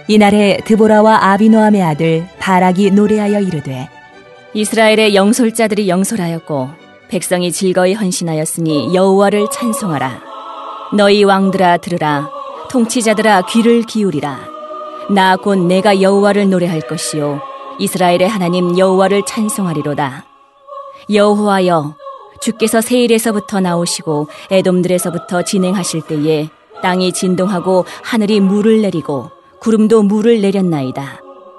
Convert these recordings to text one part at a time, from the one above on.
이날에 드보라와 아비노함의 아들 바락이 노래하여 이르되 이스라엘의 영솔자들이 영솔하였고 백성이 즐거이 헌신하였으니 여호와를 찬송하라. 너희 왕들아 들으라. 통치자들아 귀를 기울이라. 나 곧 내가 여호와를 노래할 것이요 이스라엘의 하나님 여호와를 찬송하리로다. 여호와여, 주께서 세일에서부터 나오시고 에돔들에서부터 진행하실 때에 땅이 진동하고 하늘이 물을 내리고 구름도 물을 내렸나이다.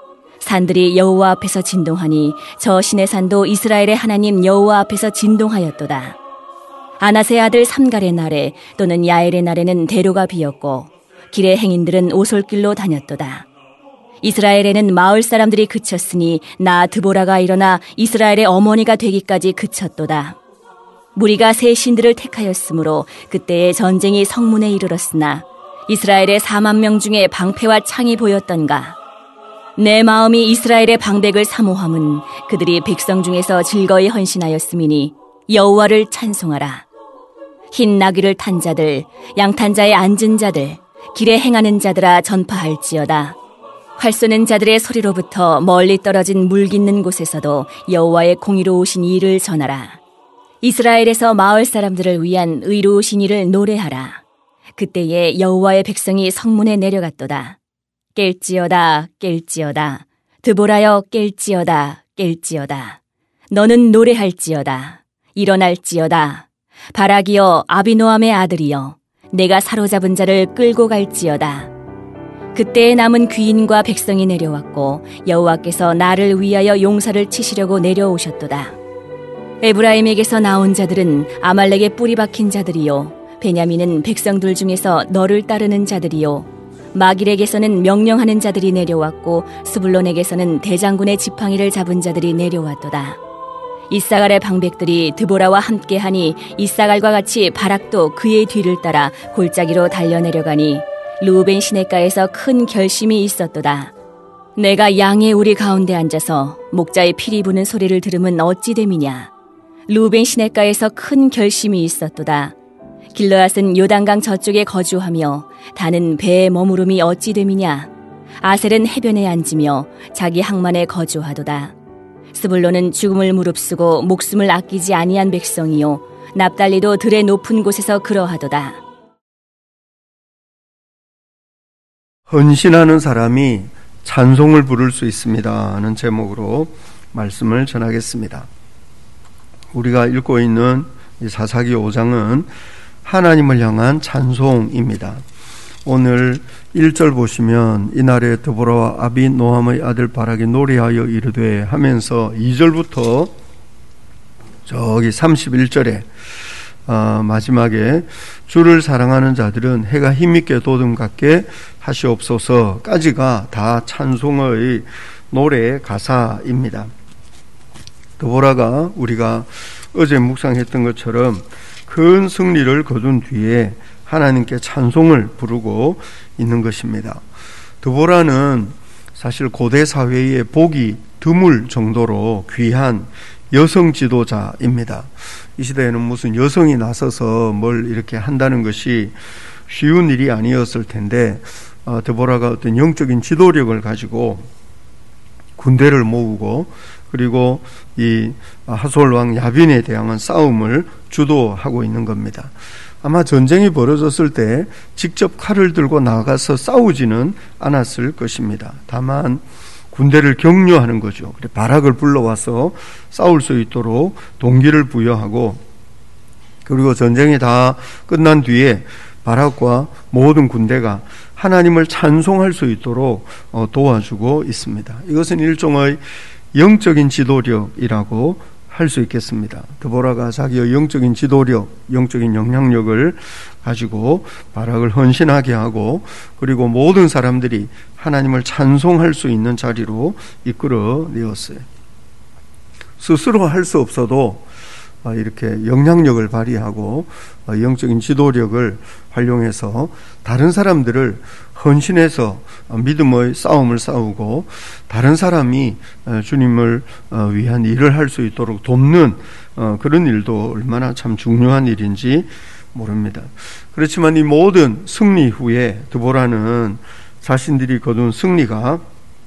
산들이 여호와 앞에서 진동하니 저 신의 산도 이스라엘의 하나님 여호와 앞에서 진동하였도다. 아낫의 아들 삼갈의 날에 또는 야엘의 날에는 대로가 비었고 길의 행인들은 오솔길로 다녔도다. 이스라엘에는 마을 사람들이 그쳤으니 나 드보라가 일어나 이스라엘의 어머니가 되기까지 그쳤도다. 무리가 새 신들을 택하였으므로 그때의 전쟁이 성문에 이르렀으나 이스라엘의 4만 명 중에 방패와 창이 보였던가. 내 마음이 이스라엘의 방백을 사모함은 그들이 백성 중에서 즐거이 헌신하였음이니 여호와를 찬송하라. 흰 나귀를 탄 자들, 양탄 자에 앉은 자들, 길에 행하는 자들아 전파할지어다. 활 쏘는 자들의 소리로부터 멀리 떨어진 물 깃는 곳에서도 여호와의 공의로우신 일을 전하라. 이스라엘에서 마을 사람들을 위한 의로우신 일을 노래하라. 그때에 여호와의 백성이 성문에 내려갔도다. 깰지어다 깰지어다. 드보라여 깰지어다 깰지어다. 너는 노래할지어다. 일어날지어다. 바락이여 아비노함의 아들이여 내가 사로잡은 자를 끌고 갈지어다. 그때에 남은 귀인과 백성이 내려왔고 여호와께서 나를 위하여 용사를 치시려고 내려오셨도다. 에브라임에게서 나온 자들은 아말렉의 뿌리 박힌 자들이요 베냐민은 백성들 중에서 너를 따르는 자들이요 마길에게서는 명령하는 자들이 내려왔고 스불론에게서는 대장군의 지팡이를 잡은 자들이 내려왔도다. 이사갈의 방백들이 드보라와 함께하니 이사갈과 같이 바락도 그의 뒤를 따라 골짜기로 달려내려가니 루벤 시냇가에서 큰 결심이 있었도다. 내가 양의 우리 가운데 앉아서 목자의 피리 부는 소리를 들으면 어찌 됨이냐. 루벤 시냇가에서 큰 결심이 있었도다. 길르앗은 요단강 저쪽에 거주하며 다는 배에 머무름이 어찌 됨이냐. 아셀은 해변에 앉으며 자기 항만에 거주하도다. 스불론은 죽음을 무릅쓰고 목숨을 아끼지 아니한 백성이요 납달리도 들의 높은 곳에서 그러하도다. 헌신하는 사람이 찬송을 부를 수 있습니다 하는 제목으로 말씀을 전하겠습니다. 우리가 읽고 있는 이 사사기 5장은 하나님을 향한 찬송입니다. 오늘 1절 보시면 이날에 드보라와 아비노함의 아들 바락이 노래하여 이르되 하면서 2절부터 저기 31절에 마지막에 주를 사랑하는 자들은 해가 힘있게 도둠같게 하시옵소서까지가 다 찬송의 노래 가사입니다. 드보라가 우리가 어제 묵상했던 것처럼 큰 승리를 거둔 뒤에 하나님께 찬송을 부르고 있는 것입니다. 드보라는 사실 고대 사회에 보기 드물 정도로 귀한 여성 지도자입니다. 이 시대에는 무슨 여성이 나서서 뭘 이렇게 한다는 것이 쉬운 일이 아니었을 텐데 드보라가 어떤 영적인 지도력을 가지고 군대를 모으고 그리고 이 하솔 왕 야빈에 대한 싸움을 주도하고 있는 겁니다. 아마 전쟁이 벌어졌을 때 직접 칼을 들고 나가서 싸우지는 않았을 것입니다. 다만 군대를 격려하는 거죠. 바락을 불러와서 싸울 수 있도록 동기를 부여하고 그리고 전쟁이 다 끝난 뒤에 바락과 모든 군대가 하나님을 찬송할 수 있도록 도와주고 있습니다. 이것은 일종의 영적인 지도력이라고 할 수 있겠습니다. 드보라가 자기의 영적인 지도력, 영적인 영향력을 가지고 바락을 헌신하게 하고 그리고 모든 사람들이 하나님을 찬송할 수 있는 자리로 이끌어내었어요. 스스로 할 수 없어도 이렇게 영향력을 발휘하고 영적인 지도력을 활용해서 다른 사람들을 헌신해서 믿음의 싸움을 싸우고 다른 사람이 주님을 위한 일을 할 수 있도록 돕는 그런 일도 얼마나 참 중요한 일인지 모릅니다. 그렇지만 이 모든 승리 후에 드보라는 자신들이 거둔 승리가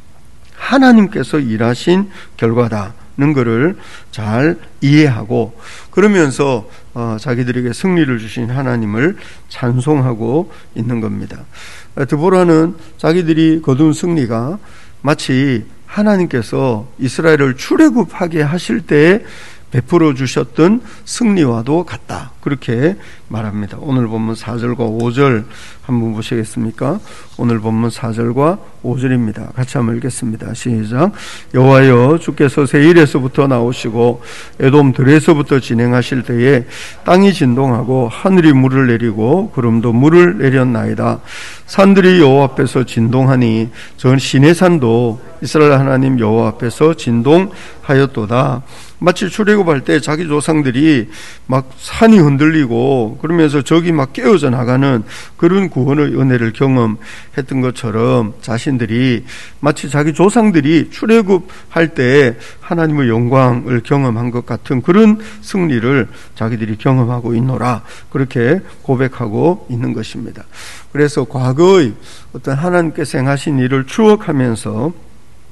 하나님께서 일하신 결과다는 것을 잘 이해하고 그러면서 자기들에게 승리를 주신 하나님을 찬송하고 있는 겁니다. 드보라는 자기들이 거둔 승리가 마치 하나님께서 이스라엘을 출애굽하게 하실 때에 베풀어 주셨던 승리와도 같다. 그렇게 말합니다. 오늘 본문 4절과 5절 한번 보시겠습니까? 오늘 본문 4절과 5절입니다. 같이 한번 읽겠습니다. 시작. 여호와여 주께서 세일에서부터 나오시고 에돔 들에서부터 진행하실 때에 땅이 진동하고 하늘이 물을 내리고 구름도 물을 내렸나이다. 산들이 여호와 앞에서 진동하니 전 시내산도 이스라엘 하나님 여호와 앞에서 진동하였도다. 마치 출애굽할 때 자기 조상들이 막 산이 흔들리고 그러면서 적이 막 깨어져 나가는 그런 구원의 은혜를 경험했던 것처럼 자신들이 마치 자기 조상들이 출애굽할 때 하나님의 영광을 경험한 것 같은 그런 승리를 자기들이 경험하고 있노라. 그렇게 고백하고 있는 것입니다. 그래서 과거의 어떤 하나님께서 행하신 일을 추억하면서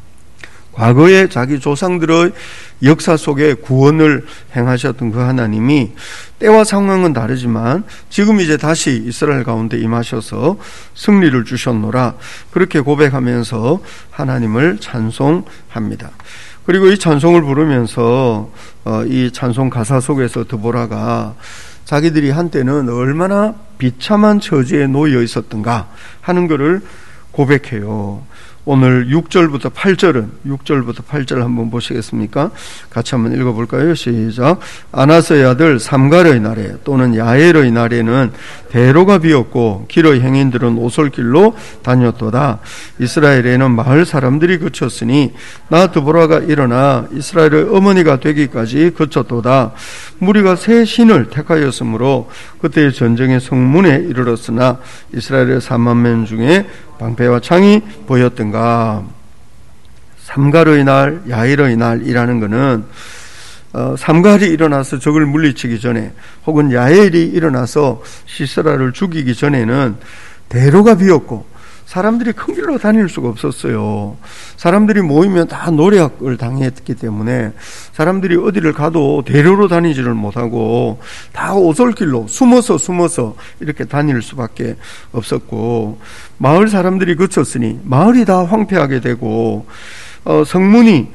과거에 자기 조상들의 역사 속에 구원을 행하셨던 그 하나님이 때와 상황은 다르지만 지금 이제 다시 이스라엘 가운데 임하셔서 승리를 주셨노라. 그렇게 고백하면서 하나님을 찬송합니다. 그리고 이 찬송을 부르면서 이 찬송 가사 속에서 드보라가 자기들이 한때는 얼마나 비참한 처지에 놓여 있었던가 하는 것을 고백해요. 오늘 6절부터 8절 한번 보시겠습니까? 같이 한번 읽어볼까요? 시작. 아나스의 아들 삼갈의 날에 또는 야엘의 날에는 대로가 비었고 길의 행인들은 오솔길로 다녔도다. 이스라엘에는 마을 사람들이 그쳤으니 나 드보라가 일어나 이스라엘의 어머니가 되기까지 그쳤도다. 무리가 새 신을 택하였으므로 그때의 전쟁의 성문에 이르렀으나 이스라엘의 4만 명 중에 방패와 창이 보였던가. 삼갈의 날, 야일의 날이라는 것은 삼갈이 일어나서 적을 물리치기 전에 혹은 야엘이 일어나서 시스라를 죽이기 전에는 대로가 비었고 사람들이 큰 길로 다닐 수가 없었어요. 사람들이 모이면 다 노략을 당했기 때문에 사람들이 어디를 가도 대로로 다니지를 못하고 다 오솔길로 숨어서 이렇게 다닐 수밖에 없었고 마을 사람들이 그쳤으니 마을이 다 황폐하게 되고 성문이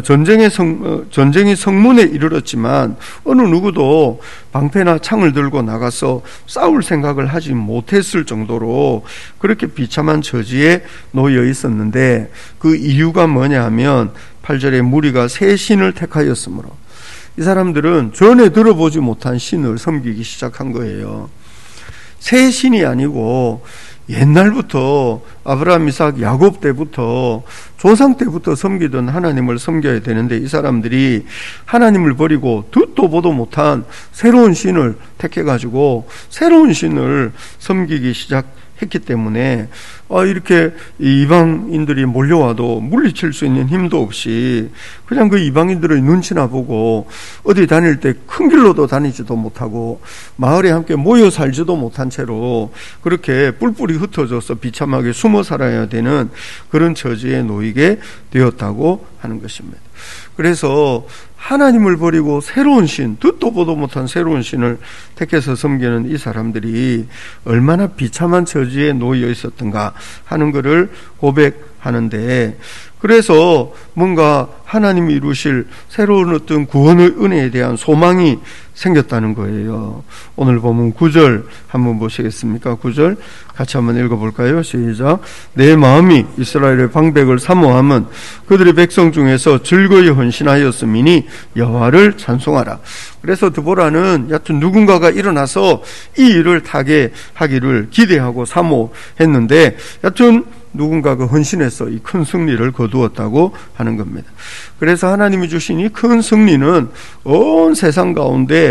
전쟁이 성문에 이르렀지만 어느 누구도 방패나 창을 들고 나가서 싸울 생각을 하지 못했을 정도로 그렇게 비참한 처지에 놓여 있었는데 그 이유가 뭐냐 하면 8절에 무리가 새 신을 택하였으므로 이 사람들은 전에 들어보지 못한 신을 섬기기 시작한 거예요. 새 신이 아니고 옛날부터 아브라함, 이삭, 야곱 때부터 조상 때부터 섬기던 하나님을 섬겨야 되는데 이 사람들이 하나님을 버리고 듣도 보도 못한 새로운 신을 택해가지고 새로운 신을 섬기기 시작했기 때문에 이렇게 이방인들이 몰려와도 물리칠 수 있는 힘도 없이 그냥 그 이방인들의 눈치나 보고 어디 다닐 때 큰 길로도 다니지도 못하고 마을에 함께 모여 살지도 못한 채로 그렇게 뿔뿔이 흩어져서 비참하게 숨어 살아야 되는 그런 처지에 놓이게 되었다고 하는 것입니다. 그래서 하나님을 버리고 새로운 신, 듣도 보도 못한 새로운 신을 택해서 섬기는 이 사람들이 얼마나 비참한 처지에 놓여 있었던가 하는 것을 고백하는데, 그래서 뭔가 하나님이 이루실 새로운 어떤 구원의 은혜에 대한 소망이 생겼다는 거예요. 오늘 보면 9절 한번 보시겠습니까? 9절 같이 한번 읽어볼까요? 시작. 내 마음이 이스라엘의 방백을 사모함은 그들의 백성 중에서 즐거이 헌신하였음이니 여호와를 찬송하라. 그래서 드보라는 여튼 누군가가 일어나서 이 일을 타게 하기를 기대하고 사모했는데 여튼 누군가가 헌신해서 이 큰 승리를 거두었다고 하는 겁니다. 그래서 하나님이 주신 이 큰 승리는 온 세상 가운데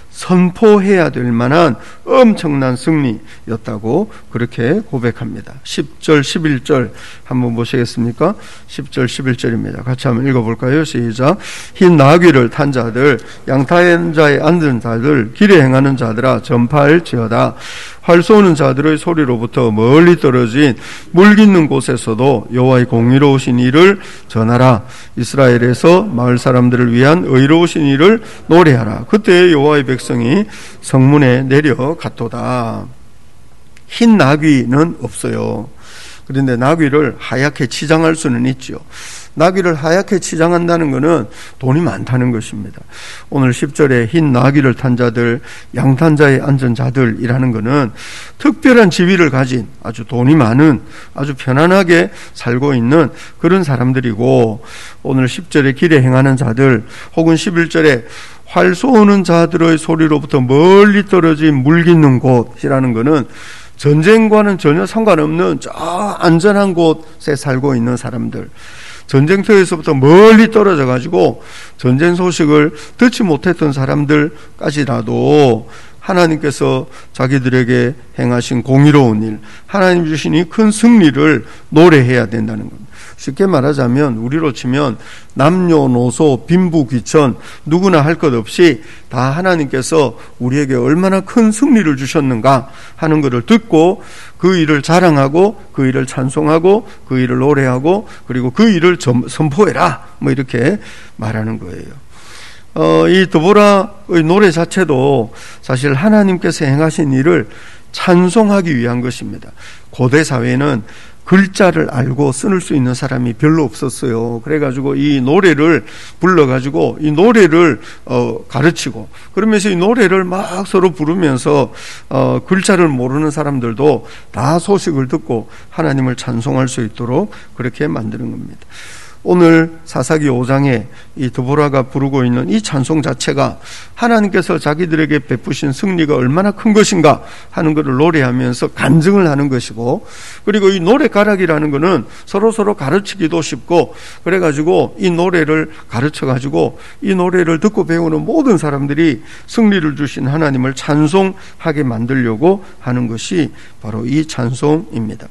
선포해야 될 만한 엄청난 승리였다고 그렇게 고백합니다. 10절 11절 한번 보시겠습니까? 10절 11절입니다. 같이 한번 읽어볼까요? 시작. 흰 나귀를 탄 자들, 양타자에 앉은 자들, 길에 행하는 자들아 전파할지어다. 활 쏘는 자들의 소리로부터 멀리 떨어진 물 깃는 곳에서도 여호와의 공의로우신 일을 전하라. 이스라엘에서 마을 사람들을 위한 의로우신 일을 노래하라. 그때 여호와의 백성이 성문에 내려갔도다. 흰 나귀는 없어요. 그런데 나귀를 하얗게 치장할 수는 있죠. 나귀를 하얗게 치장한다는 것은 돈이 많다는 것입니다. 오늘 10절에 흰 나귀를 탄 자들, 양탄자에 앉은 자들이라는 것은 특별한 지위를 가진 아주 돈이 많은, 아주 편안하게 살고 있는 그런 사람들이고, 오늘 10절에 길에 행하는 자들, 혹은 11절에 활 쏘는 자들의 소리로부터 멀리 떨어진 물 깃는 곳이라는 것은 전쟁과는 전혀 상관없는 저 안전한 곳에 살고 있는 사람들, 전쟁터에서부터 멀리 떨어져 가지고 전쟁 소식을 듣지 못했던 사람들까지라도 하나님께서 자기들에게 행하신 공의로운 일, 하나님 주신 이 큰 승리를 노래해야 된다는 겁니다. 쉽게 말하자면 우리로 치면 남녀노소 빈부귀천 누구나 할 것 없이 다 하나님께서 우리에게 얼마나 큰 승리를 주셨는가 하는 것을 듣고 그 일을 자랑하고 그 일을 찬송하고 그 일을 노래하고 그리고 그 일을 선포해라, 뭐 이렇게 말하는 거예요. 이 드보라의 노래 자체도 사실 하나님께서 행하신 일을 찬송하기 위한 것입니다. 고대 사회는 글자를 알고 쓸 수 있는 사람이 별로 없었어요. 그래가지고 이 노래를 불러가지고 이 노래를 가르치고, 그러면서 이 노래를 막 서로 부르면서 글자를 모르는 사람들도 다 소식을 듣고 하나님을 찬송할 수 있도록 그렇게 만드는 겁니다. 오늘 사사기 5장에 이 드보라가 부르고 있는 이 찬송 자체가 하나님께서 자기들에게 베푸신 승리가 얼마나 큰 것인가 하는 것을 노래하면서 간증을 하는 것이고, 그리고 이 노래가락이라는 것은 서로 가르치기도 쉽고, 그래가지고 이 노래를 가르쳐가지고 이 노래를 듣고 배우는 모든 사람들이 승리를 주신 하나님을 찬송하게 만들려고 하는 것이 바로 이 찬송입니다.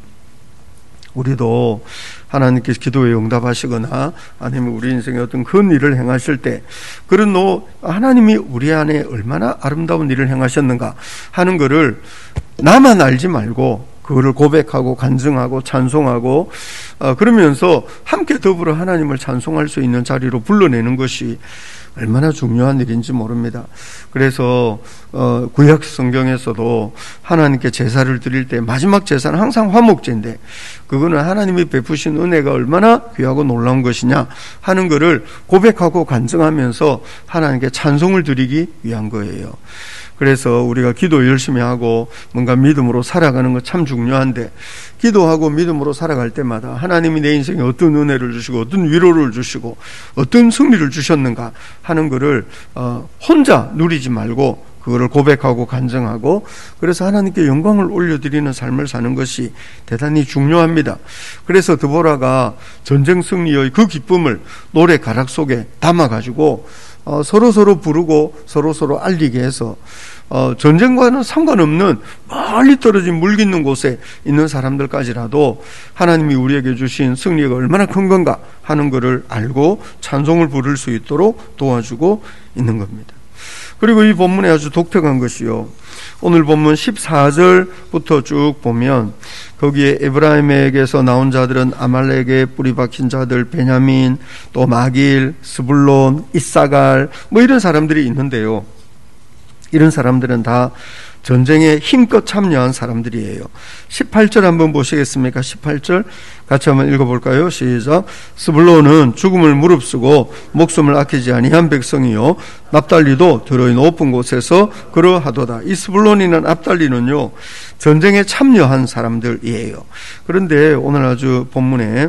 우리도 하나님께서 기도에 응답하시거나 아니면 우리 인생에 어떤 큰 일을 행하실 때 그런 하나님이 우리 안에 얼마나 아름다운 일을 행하셨는가 하는 것을 나만 알지 말고 그거를 고백하고 간증하고 찬송하고 그러면서 함께 더불어 하나님을 찬송할 수 있는 자리로 불러내는 것이 얼마나 중요한 일인지 모릅니다. 그래서 구약 성경에서도 하나님께 제사를 드릴 때 마지막 제사는 항상 화목제인데, 그거는 하나님이 베푸신 은혜가 얼마나 귀하고 놀라운 것이냐 하는 것을 고백하고 간증하면서 하나님께 찬송을 드리기 위한 거예요. 그래서 우리가 기도 열심히 하고 뭔가 믿음으로 살아가는 거 참 중요한데, 기도하고 믿음으로 살아갈 때마다 하나님이 내 인생에 어떤 은혜를 주시고 어떤 위로를 주시고 어떤 승리를 주셨는가 하는 것을 혼자 누리지 말고 그거를 고백하고 간증하고, 그래서 하나님께 영광을 올려드리는 삶을 사는 것이 대단히 중요합니다. 그래서 드보라가 전쟁 승리의 그 기쁨을 노래 가락 속에 담아가지고 서로 부르고 서로 알리게 해서 전쟁과는 상관없는 멀리 떨어진 물 깃는 곳에 있는 사람들까지라도 하나님이 우리에게 주신 승리가 얼마나 큰 건가 하는 것을 알고 찬송을 부를 수 있도록 도와주고 있는 겁니다. 그리고 이 본문에 아주 독특한 것이요, 오늘 본문 14절부터 쭉 보면 거기에 에브라임에게서 나온 자들은 아말렉에 뿌리 박힌 자들, 베냐민, 또 마길, 스불론, 이사갈, 뭐 이런 사람들이 있는데요, 이런 사람들은 다 전쟁에 힘껏 참여한 사람들이에요. 18절 한번 보시겠습니까? 18절 같이 한번 읽어볼까요? 시작. 스불론은 죽음을 무릅쓰고 목숨을 아끼지 아니한 백성이요, 납달리도 들의 높은 곳에서 그러하도다. 이 스불론이나 납달리는요, 전쟁에 참여한 사람들이에요. 그런데 오늘 아주 본문에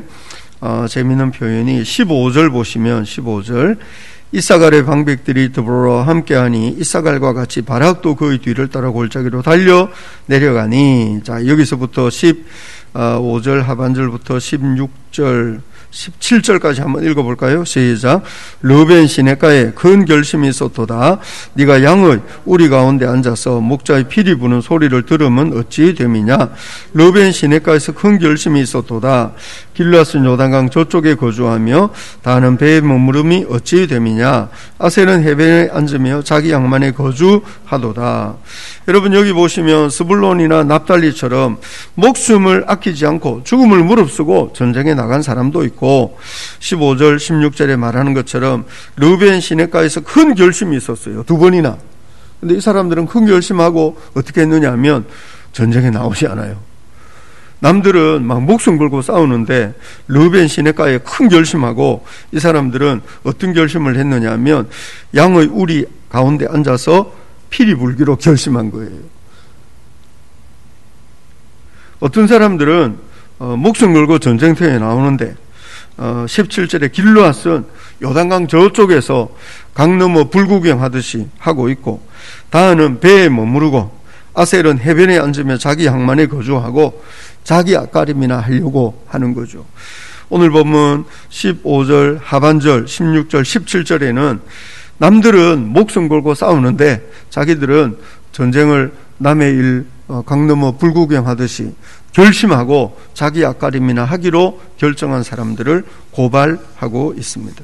재미있는 표현이 15절 보시면 15절, 이사갈의 방백들이 드보라와 함께하니 이사갈과 같이 바락도 그의 뒤를 따라 골짜기로 달려 내려가니. 자, 여기서부터 15절 하반절부터 16절 17절까지 한번 읽어볼까요? 시작. 르벤 시냇가에 큰 결심이 있었도다. 네가 양의 우리 가운데 앉아서 목자의 피리 부는 소리를 들으면 어찌 됨이냐. 르벤 시냇가에서 큰 결심이 있었도다. 길르앗은 요단강 저쪽에 거주하며 다는 배에 머무름이 어찌 됨이냐. 아셀은 해변에 앉으며 자기 양만에 거주하도다. 여러분 여기 보시면 스불론이나 납달리처럼 목숨을 아끼지 않고 죽음을 무릅쓰고 전쟁에 나간 사람도 있고 15절 16절에 말하는 것처럼 르벤 시냇가에서 큰 결심이 있었어요. 2번이나. 근데 이 사람들은 큰 결심하고 어떻게 했느냐 하면 전쟁에 나오지 않아요. 남들은 막 목숨 걸고 싸우는데 르벤 시냇가에 큰 결심하고 이 사람들은 어떤 결심을 했느냐 하면 양의 우리 가운데 앉아서 피리 불기로 결심한 거예요. 어떤 사람들은 목숨 걸고 전쟁터에 나오는데 17절에 길르앗은 요단강 저쪽에서 강 넘어 불구경하듯이 하고 있고 다은은 배에 머무르고 아셀은 해변에 앉으며 자기 양만에 거주하고 자기 앞가림이나 하려고 하는 거죠. 오늘 본문 15절 하반절 16절 17절에는 남들은 목숨 걸고 싸우는데 자기들은 전쟁을 남의 일 강 넘어 불구경하듯이 결심하고 자기 앞가림이나 하기로 결정한 사람들을 고발하고 있습니다.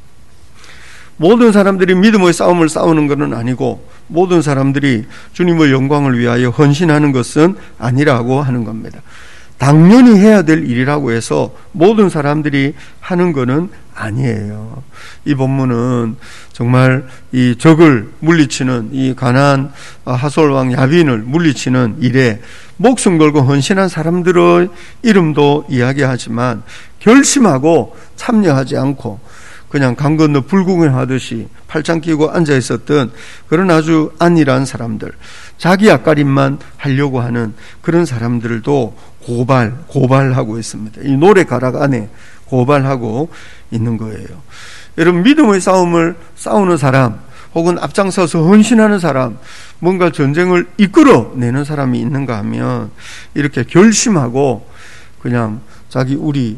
모든 사람들이 믿음의 싸움을 싸우는 것은 아니고 모든 사람들이 주님의 영광을 위하여 헌신하는 것은 아니라고 하는 겁니다. 당연히 해야 될 일이라고 해서 모든 사람들이 하는 것은 아니에요. 이 본문은 정말 이 적을 물리치는 이 가나안 하솔 왕 야빈을 물리치는 일에 목숨 걸고 헌신한 사람들의 이름도 이야기하지만 결심하고 참여하지 않고 그냥 강 건너 불구경하듯이 팔짱 끼고 앉아 있었던 그런 아주 안일한 사람들, 자기 앞가림만 하려고 하는 그런 사람들도 고발하고 있습니다. 이 노래 가락 안에 고발하고 있는 거예요. 여러분 믿음의 싸움을 싸우는 사람 혹은 앞장서서 헌신하는 사람, 뭔가 전쟁을 이끌어내는 사람이 있는가 하면 이렇게 결심하고 그냥 자기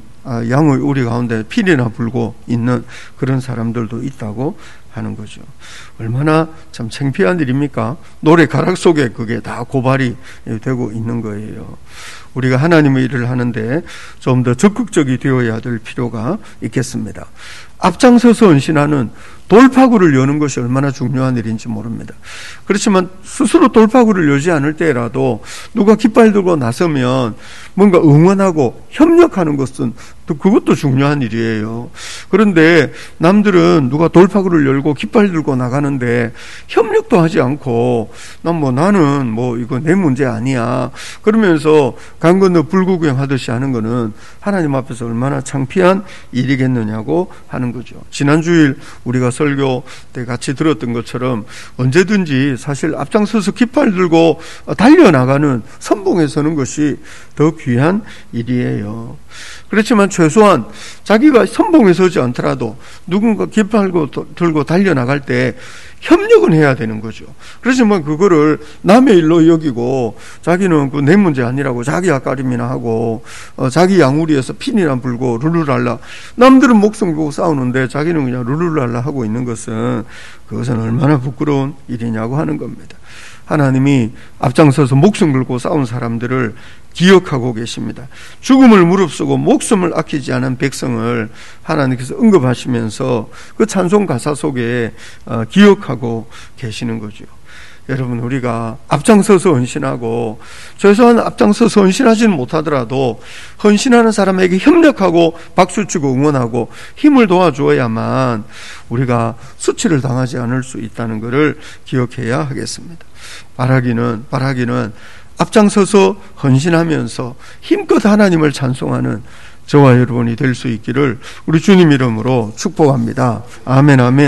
양의 우리 가운데 피리나 불고 있는 그런 사람들도 있다고 하는 거죠. 얼마나 참 창피한 일입니까? 노래 가락 속에 그게 다 고발이 되고 있는 거예요. 우리가 하나님의 일을 하는데 좀 더 적극적이 되어야 될 필요가 있겠습니다. 앞장서서 헌신하는 돌파구를 여는 것이 얼마나 중요한 일인지 모릅니다. 그렇지만 스스로 돌파구를 여지 않을 때라도 누가 깃발 들고 나서면 뭔가 응원하고 협력하는 것은 또 그것도 중요한 일이에요. 그런데 남들은 누가 돌파구를 열고 깃발 들고 나가는데 협력도 하지 않고 나는 이거 내 문제 아니야 그러면서 강 건너 불구경 하듯이 하는 거는 하나님 앞에서 얼마나 창피한 일이겠느냐고 하는 거죠. 지난 주일 우리가 설교 때 같이 들었던 것처럼 언제든지 사실 앞장서서 깃발 들고 달려나가는 선봉에 서는 것이 더 귀한 일이에요. 그렇지만 최소한 자기가 선봉에 서지 않더라도 누군가 깃발 들고 달려나갈 때 협력은 해야 되는 거죠. 그렇지만 그거를 남의 일로 여기고 자기는 내 문제 아니라고 자기 앞가림이나 하고 자기 양우리에서 핀이나 불고 룰루랄라 남들은 목숨 걸고 싸우는데 자기는 그냥 룰루랄라 하고 있는 것은 그것은 얼마나 부끄러운 일이냐고 하는 겁니다. 하나님이 앞장서서 목숨 걸고 싸운 사람들을 기억하고 계십니다. 죽음을 무릅쓰고 목숨을 아끼지 않은 백성을 하나님께서 언급하시면서 그 찬송 가사 속에 기억하고 계시는 거죠. 여러분 우리가 앞장서서 헌신하고 최소한 앞장서서 헌신하지는 못하더라도 헌신하는 사람에게 협력하고 박수치고 응원하고 힘을 도와주어야만 우리가 수치를 당하지 않을 수 있다는 것을 기억해야 하겠습니다. 바라기는 앞장서서 헌신하면서 힘껏 하나님을 찬송하는 저와 여러분이 될 수 있기를 우리 주님 이름으로 축복합니다. 아멘 아멘.